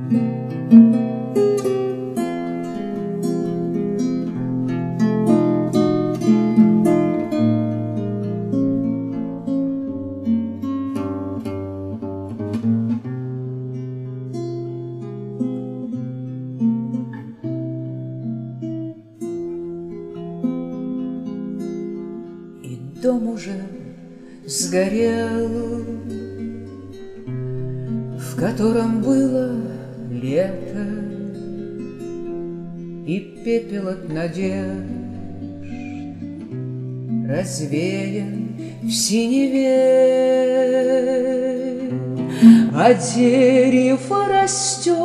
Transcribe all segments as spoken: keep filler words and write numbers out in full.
Дом уже сгорел, в котором было лето, и пепел от надежд развеян в синеве, а дерево растет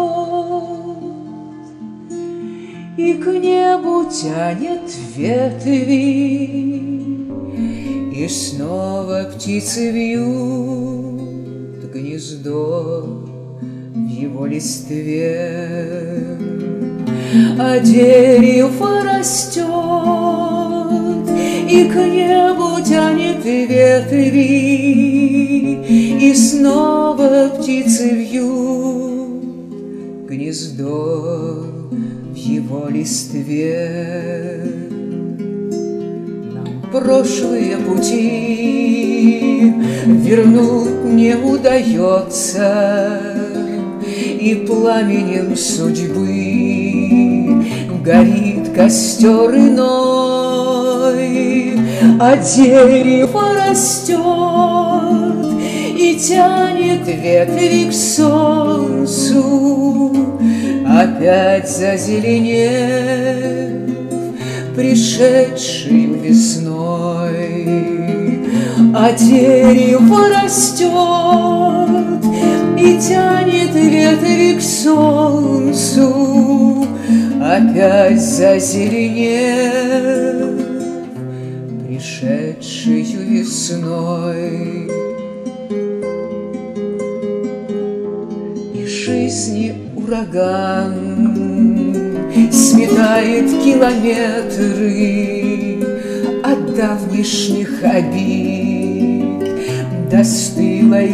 и к небу тянет ветви. И снова птицы вьют гнездо в его листве, а дерево растет и к небу тянет ветви, и снова птицы вьют гнездо в его листве. Прошлые пути вернуть не удается, и пламенем судьбы горит костер иной, а дерево растет и тянет ветви к солнцу, опять зазеленев пришедшей весной, а дерево растет и тянет ветви к солнцу, опять зазеленев пришедшей весной. И жизни ураган сметает километры от давнишних обид до стылой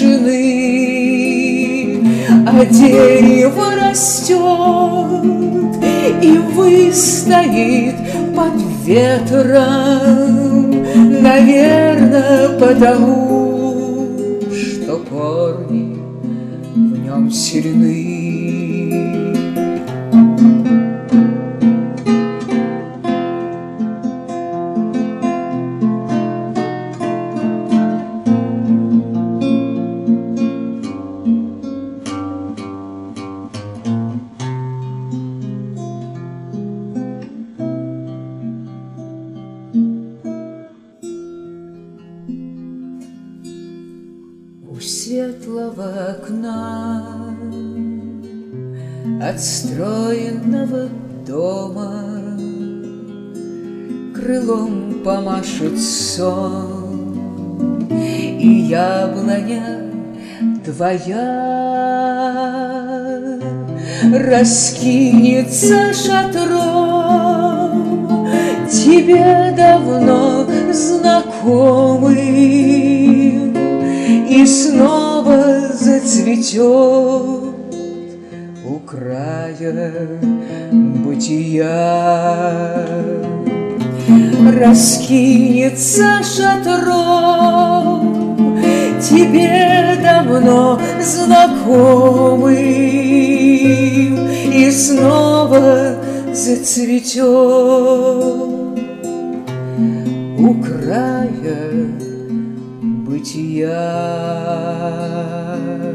тишины, а дерево растет и выстоит под ветром, наверное, потому что корни в нем сильны. У светлого окна отстроенного дома крылом помашет сон, и яблоня твоя раскинется шатром, тебе давно знакомый, и снова зацветет у края бытия. Раскинется шатром, тебе давно знакомый, и снова зацветет у края бытия.